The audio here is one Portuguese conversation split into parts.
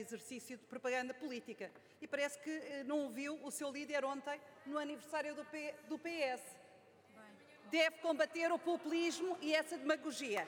exercício de propaganda política. E parece que não ouviu o seu líder ontem no aniversário do PS. Deve combater o populismo e essa demagogia.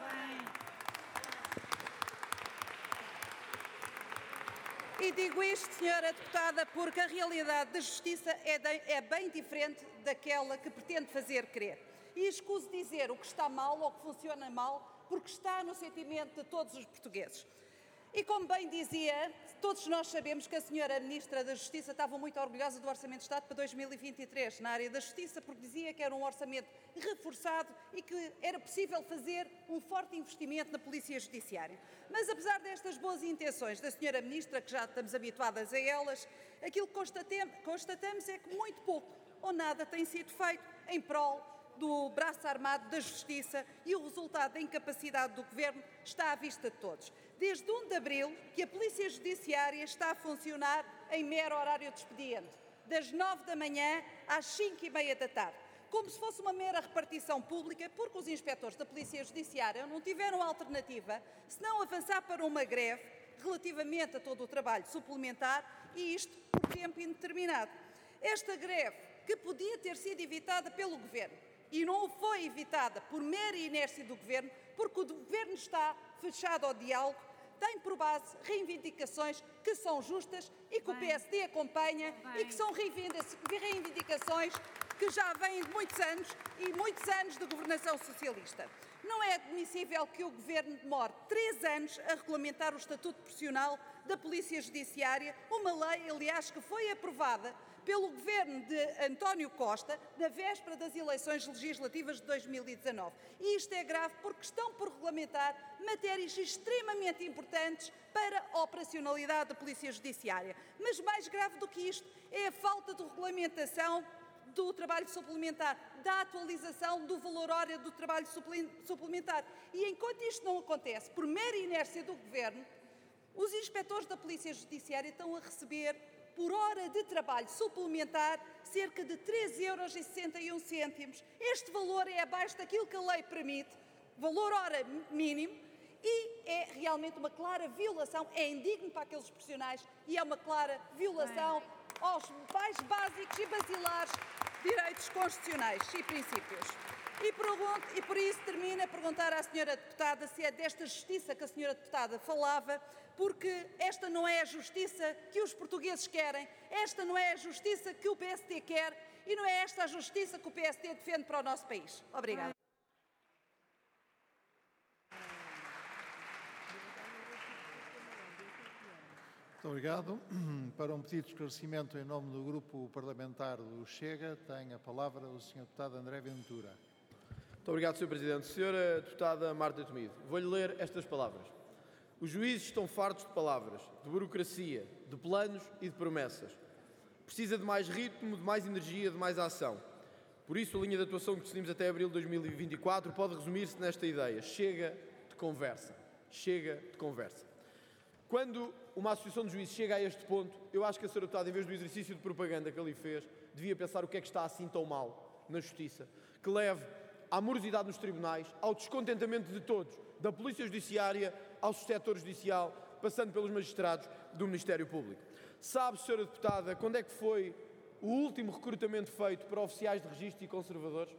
E digo isto, senhora deputada, porque a realidade da justiça é bem diferente daquela que pretende fazer crer. E escuso dizer o que está mal ou que funciona mal, porque está no sentimento de todos os portugueses. E como bem dizia, todos nós sabemos que a senhora Ministra da Justiça estava muito orgulhosa do Orçamento de Estado para 2023 na área da Justiça, porque dizia que era um orçamento reforçado e que era possível fazer um forte investimento na Polícia Judiciária. Mas apesar destas boas intenções da senhora Ministra, que já estamos habituadas a elas, aquilo que constatamos é que muito pouco ou nada tem sido feito em prol do braço armado da Justiça e o resultado da incapacidade do Governo está à vista de todos. Desde 1 de abril que a Polícia Judiciária está a funcionar em mero horário de expediente, das 9 da manhã às 5h30 da tarde, como se fosse uma mera repartição pública, porque os inspectores da Polícia Judiciária não tiveram alternativa senão avançar para uma greve relativamente a todo o trabalho suplementar e isto por tempo indeterminado. Esta greve, que podia ter sido evitada pelo Governo, e não foi evitada por mera inércia do Governo, porque o Governo está fechado ao diálogo, tem por base reivindicações que são justas e que o PSD acompanha e que são reivindicações que já vêm de muitos anos e muitos anos de governação socialista. Não é admissível que o Governo demore 3 anos a regulamentar o Estatuto Profissional da Polícia Judiciária, uma lei, aliás, que foi aprovada pelo Governo de António Costa na véspera das eleições legislativas de 2019. E isto é grave porque estão por regulamentar matérias extremamente importantes para a operacionalidade da Polícia Judiciária. Mas mais grave do que isto é a falta de regulamentação do trabalho suplementar, da atualização do valor hora do trabalho suplementar. E enquanto isto não acontece, por mera inércia do Governo, os inspectores da Polícia Judiciária estão a receber, por hora de trabalho suplementar, cerca de 3,61 €. Este valor é abaixo daquilo que a lei permite, valor hora mínimo, e é realmente uma clara violação, é indigno para aqueles profissionais e é uma clara violação aos mais básicos e basilares direitos constitucionais e princípios. E por isso termino a perguntar à senhora deputada se é desta justiça que a senhora deputada falava, porque esta não é a justiça que os portugueses querem, esta não é a justiça que o PSD quer e não é esta a justiça que o PSD defende para o nosso país. Obrigada. Muito obrigado. Para um pedido de esclarecimento em nome do Grupo Parlamentar do Chega, tem a palavra o Sr. Deputado André Ventura. Muito obrigado, Sr. Presidente. Senhora Deputada Marta Temido, vou-lhe ler estas palavras. Os juízes estão fartos de palavras, de burocracia, de planos e de promessas. Precisa de mais ritmo, de mais energia, de mais ação. Por isso, a linha de atuação que decidimos até abril de 2024 pode resumir-se nesta ideia. Chega de conversa. Chega de conversa. Quando uma associação de juízes chega a este ponto, eu acho que a senhora deputada, em vez do exercício de propaganda que ali fez, devia pensar o que é que está assim tão mal na justiça, que leve à morosidade nos tribunais, ao descontentamento de todos, da Polícia Judiciária ao setor judicial, passando pelos magistrados do Ministério Público. Sabe, senhora deputada, quando é que foi o último recrutamento feito para oficiais de registro e conservadores?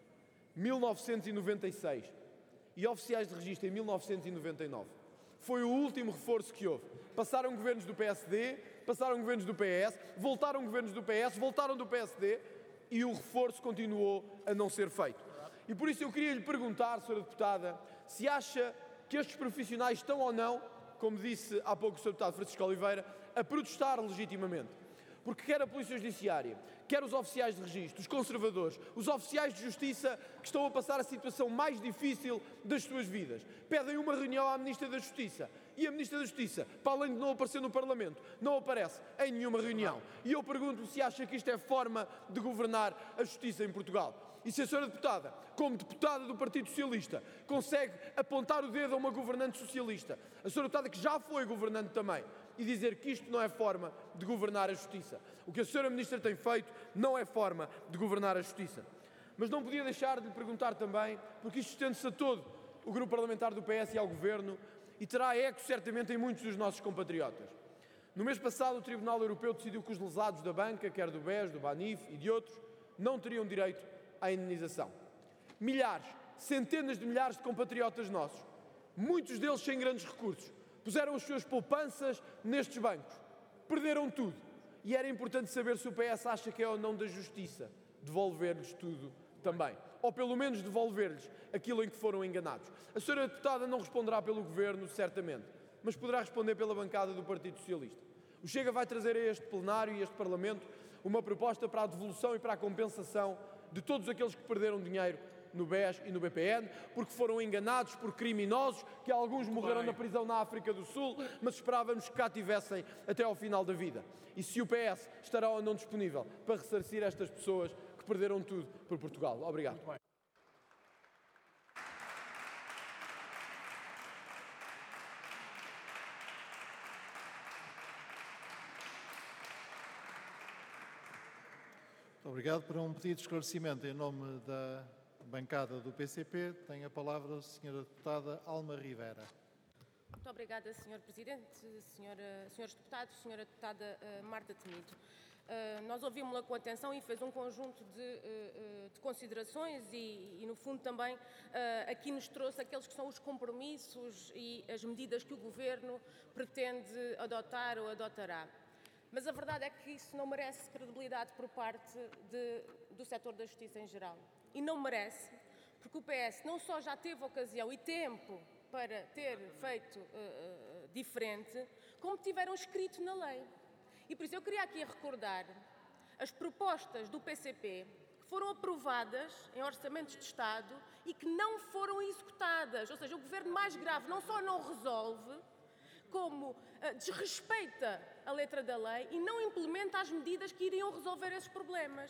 1996. E oficiais de registro em 1999. Foi o último reforço que houve. Passaram governos do PSD, passaram governos do PS, voltaram governos do PS, voltaram do PSD e o reforço continuou a não ser feito. E por isso eu queria lhe perguntar, Sra. Deputada, se acha que estes profissionais estão ou não, como disse há pouco o Sr. Deputado Francisco Oliveira, a protestar legitimamente. Porque quer a Polícia Judiciária, quer os oficiais de registro, os conservadores, os oficiais de justiça que estão a passar a situação mais difícil das suas vidas, pedem uma reunião à Ministra da Justiça. E a Ministra da Justiça, para além de não aparecer no Parlamento, não aparece em nenhuma reunião. E eu pergunto se acha que isto é forma de governar a justiça em Portugal. E se a senhora deputada, como deputada do Partido Socialista, consegue apontar o dedo a uma governante socialista, a senhora deputada que já foi governante também, e dizer que isto não é forma de governar a justiça. O que a senhora Ministra tem feito não é forma de governar a justiça. Mas não podia deixar de lhe perguntar também, porque isto estende-se a todo o grupo parlamentar do PS e ao Governo, e terá eco certamente em muitos dos nossos compatriotas. No mês passado, o Tribunal Europeu decidiu que os lesados da banca, quer do BES, do Banif e de outros, não teriam direito à indenização. Milhares, centenas de milhares de compatriotas nossos, muitos deles sem grandes recursos, puseram as suas poupanças nestes bancos. Perderam tudo. E era importante saber se o PS acha que é ou não da justiça devolver-lhes tudo também. Ou pelo menos devolver-lhes aquilo em que foram enganados. A senhora deputada não responderá pelo Governo, certamente, mas poderá responder pela bancada do Partido Socialista. O Chega vai trazer a este plenário e a este Parlamento uma proposta para a devolução e para a compensação de todos aqueles que perderam dinheiro no BES e no BPN, porque foram enganados por criminosos, que alguns morreram na prisão na África do Sul, mas esperávamos que cá tivessem até ao final da vida. E se o PS estará ou não disponível para ressarcir estas pessoas que perderam tudo por Portugal. Obrigado. Muito obrigado. Para um pedido de esclarecimento em nome da bancada do PCP, tem a palavra a senhora deputada Alma Rivera. Muito obrigada, Sr. Presidente, senhores deputados, Sra. Deputada Marta Temido. Nós ouvimos-la com atenção e fez um conjunto de considerações e, no fundo, também aqui nos trouxe aqueles que são os compromissos e as medidas que o Governo pretende adotar ou adotará. Mas a verdade é que isso não merece credibilidade por parte do setor da justiça em geral. E não merece, porque o PS não só já teve ocasião e tempo para ter feito diferente, como tiveram escrito na lei. E por isso eu queria aqui recordar as propostas do PCP que foram aprovadas em orçamentos de Estado e que não foram executadas. Ou seja, o Governo mais grave não só não resolve, como desrespeita a letra da lei e não implementa as medidas que iriam resolver esses problemas.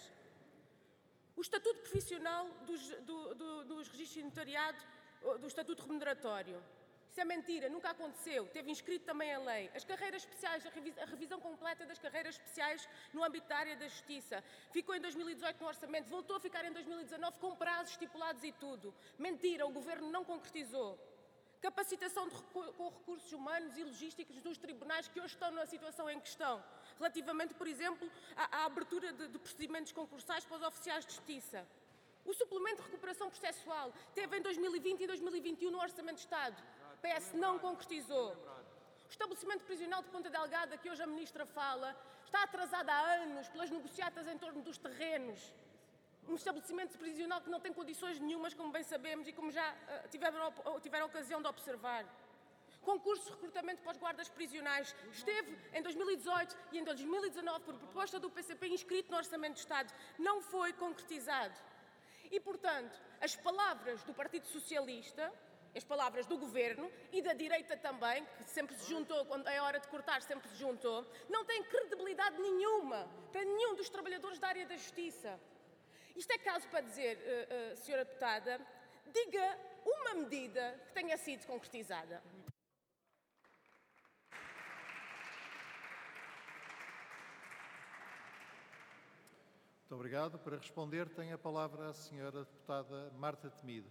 O Estatuto Profissional dos Registros de Notariado, do Estatuto Remuneratório. Isso é mentira, nunca aconteceu. Teve inscrito também a lei. As carreiras especiais, a revisão completa das carreiras especiais no âmbito da área da justiça. Ficou em 2018 no orçamento, voltou a ficar em 2019 com prazos estipulados e tudo. Mentira, o Governo não concretizou. Capacitação com recursos humanos e logísticos dos tribunais que hoje estão na situação em que estão. Relativamente, por exemplo, à abertura de procedimentos concursais para os oficiais de justiça. O suplemento de recuperação processual teve em 2020 e 2021 no Orçamento de Estado. O PS não concretizou. O estabelecimento prisional de Ponta Delgada, que hoje a Ministra fala, está atrasado há anos pelas negociatas em torno dos terrenos. Um estabelecimento prisional que não tem condições nenhumas, como bem sabemos, e como já tiveram ocasião de observar. Concurso de recrutamento para os guardas prisionais esteve em 2018 e em 2019, por proposta do PCP, inscrito no Orçamento de Estado. Não foi concretizado. E, portanto, as palavras do Partido Socialista, as palavras do Governo e da direita também, que sempre se juntou, quando é hora de cortar, sempre se juntou, não têm credibilidade nenhuma para nenhum dos trabalhadores da área da justiça. Isto é caso para dizer, Sra. Deputada, diga uma medida que tenha sido concretizada. Muito obrigado. Para responder, tem a palavra a senhora deputada Marta Temido.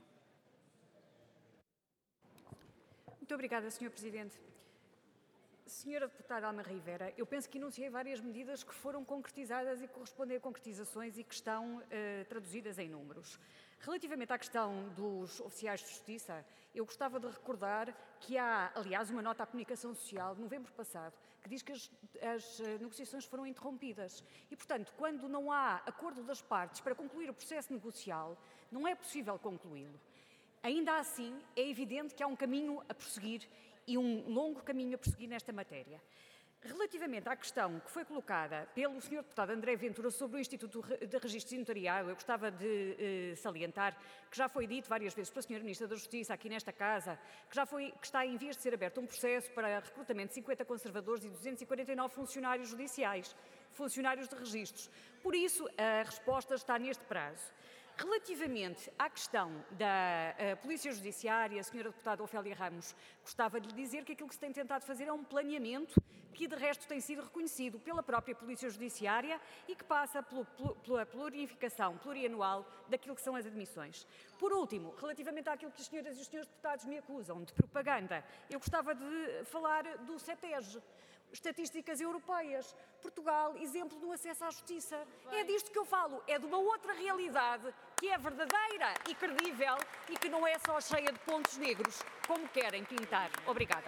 Muito obrigada, Sr. Presidente. Senhora deputada Alma Rivera, eu penso que enunciei várias medidas que foram concretizadas e correspondem a concretizações e que estão traduzidas em números. Relativamente à questão dos oficiais de justiça, eu gostava de recordar que há, aliás, uma nota à comunicação social de novembro passado que diz que as negociações foram interrompidas e, portanto, quando não há acordo das partes para concluir o processo negocial, não é possível concluí-lo. Ainda assim, é evidente que há um caminho a prosseguir e um longo caminho a prosseguir nesta matéria. Relativamente à questão que foi colocada pelo Sr. Deputado André Ventura sobre o Instituto de Registro Notariado, eu gostava de salientar que já foi dito várias vezes pela Sra. Ministra da Justiça aqui nesta Casa, que está em vias de ser aberto um processo para recrutamento de 50 conservadores e 249 funcionários judiciais, funcionários de registros. Por isso, a resposta está neste prazo. Relativamente à questão da Polícia Judiciária, a Sra. Deputada Ofélia Ramos gostava de lhe dizer que aquilo que se tem tentado fazer é um planeamento que, de resto, tem sido reconhecido pela própria Polícia Judiciária e que passa pela plurificação plurianual daquilo que são as admissões. Por último, relativamente àquilo que as senhoras e os senhores deputados me acusam de propaganda, eu gostava de falar do CETEG. Estatísticas europeias. Portugal, exemplo no acesso à justiça. É disto que eu falo, é de uma outra realidade que é verdadeira e credível e que não é só cheia de pontos negros, como querem pintar. Obrigada.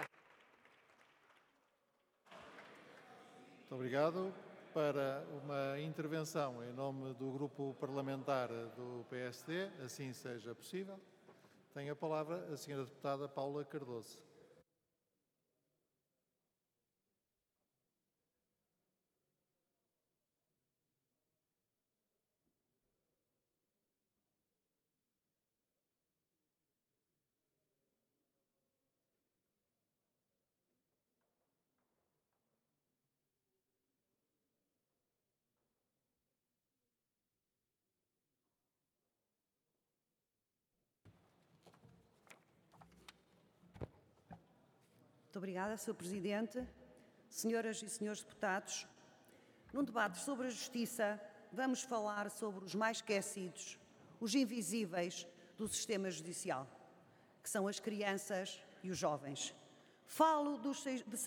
Muito obrigado. Para uma intervenção em nome do Grupo Parlamentar do PSD, assim seja possível, tem a palavra a Sra. Deputada Paula Cardoso. Muito obrigada, Sr. Presidente. Senhoras e senhores deputados, num debate sobre a justiça, vamos falar sobre os mais esquecidos, os invisíveis do sistema judicial, que são as crianças e os jovens. Falo das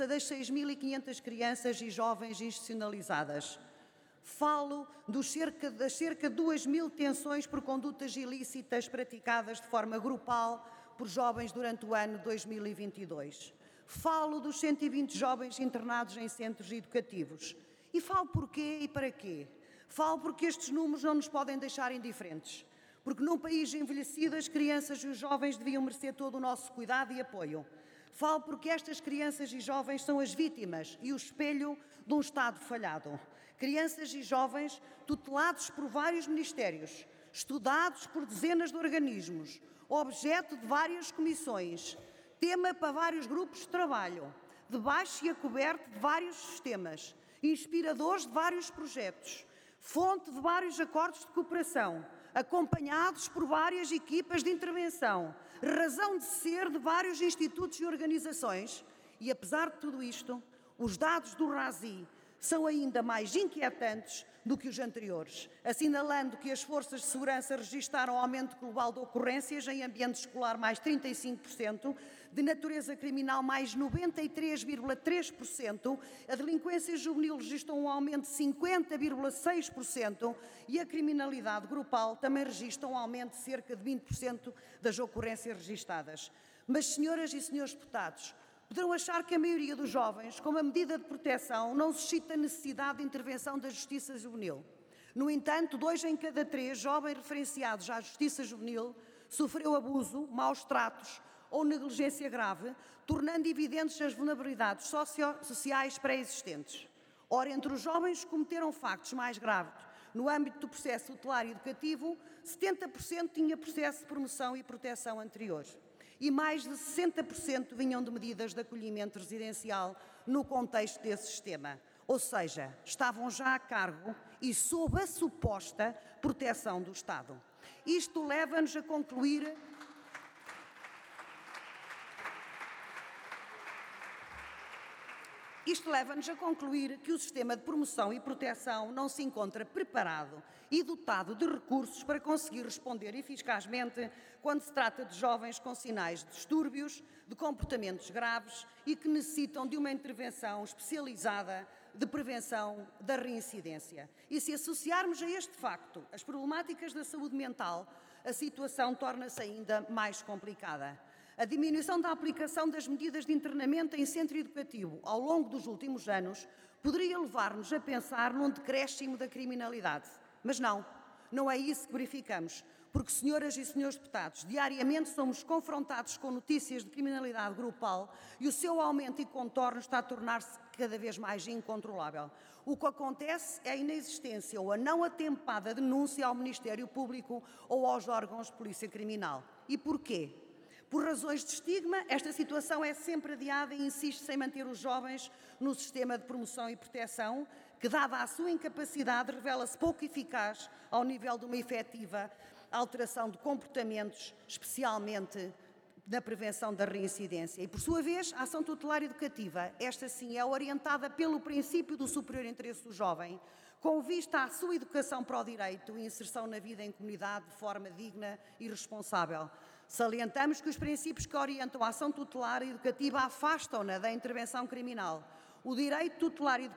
6.500 crianças e jovens institucionalizadas. Falo das cerca de 2.000 detenções por condutas ilícitas praticadas de forma grupal por jovens durante o ano 2022. Falo dos 120 jovens internados em centros educativos. E falo porquê e para quê? Falo porque estes números não nos podem deixar indiferentes. Porque num país envelhecido, as crianças e os jovens deviam merecer todo o nosso cuidado e apoio. Falo porque estas crianças e jovens são as vítimas e o espelho de um Estado falhado. Crianças e jovens tutelados por vários ministérios, estudados por dezenas de organismos, objeto de várias comissões, tema para vários grupos de trabalho, debaixo e a coberto de vários sistemas, inspiradores de vários projetos, fonte de vários acordos de cooperação, acompanhados por várias equipas de intervenção, razão de ser de vários institutos e organizações. E apesar de tudo isto, os dados do RASI são ainda mais inquietantes do que os anteriores, assinalando que as forças de segurança registaram aumento global de ocorrências em ambiente escolar mais 35%, de natureza criminal mais 93,3%, a delinquência juvenil registrou um aumento de 50,6% e a criminalidade grupal também registra um aumento de cerca de 20% das ocorrências registadas. Mas, senhoras e senhores deputados, poderão achar que a maioria dos jovens, como a medida de proteção, não suscita necessidade de intervenção da Justiça Juvenil. No entanto, 2 em cada 3 jovens referenciados à Justiça Juvenil sofreu abuso, maus tratos ou negligência grave, tornando evidentes as vulnerabilidades sociais pré-existentes. Ora, entre os jovens que cometeram factos mais graves no âmbito do processo tutelar e educativo, 70% tinha processo de promoção e proteção anterior. E mais de 60% vinham de medidas de acolhimento residencial no contexto desse sistema. Ou seja, estavam já a cargo e sob a suposta proteção do Estado. Isto leva-nos a concluir que o sistema de promoção e proteção não se encontra preparado e dotado de recursos para conseguir responder eficazmente quando se trata de jovens com sinais de distúrbios, de comportamentos graves e que necessitam de uma intervenção especializada de prevenção da reincidência. E se associarmos a este facto as problemáticas da saúde mental, a situação torna-se ainda mais complicada. A diminuição da aplicação das medidas de internamento em centro educativo ao longo dos últimos anos poderia levar-nos a pensar num decréscimo da criminalidade. Mas não é isso que verificamos, porque, senhoras e senhores deputados, diariamente somos confrontados com notícias de criminalidade grupal e o seu aumento e contorno está a tornar-se cada vez mais incontrolável. O que acontece é a inexistência ou a não atempada denúncia ao Ministério Público ou aos órgãos de polícia criminal. E porquê? Por razões de estigma, esta situação é sempre adiada e insiste-se em manter os jovens no sistema de promoção e proteção, que, dada a sua incapacidade, revela-se pouco eficaz ao nível de uma efetiva a alteração de comportamentos, especialmente na prevenção da reincidência. E, por sua vez, a ação tutelar educativa, esta sim é orientada pelo princípio do superior interesse do jovem, com vista à sua educação para o direito e inserção na vida em comunidade de forma digna e responsável. Salientamos que os princípios que orientam a ação tutelar educativa afastam-na da intervenção criminal. O direito tutelar educativo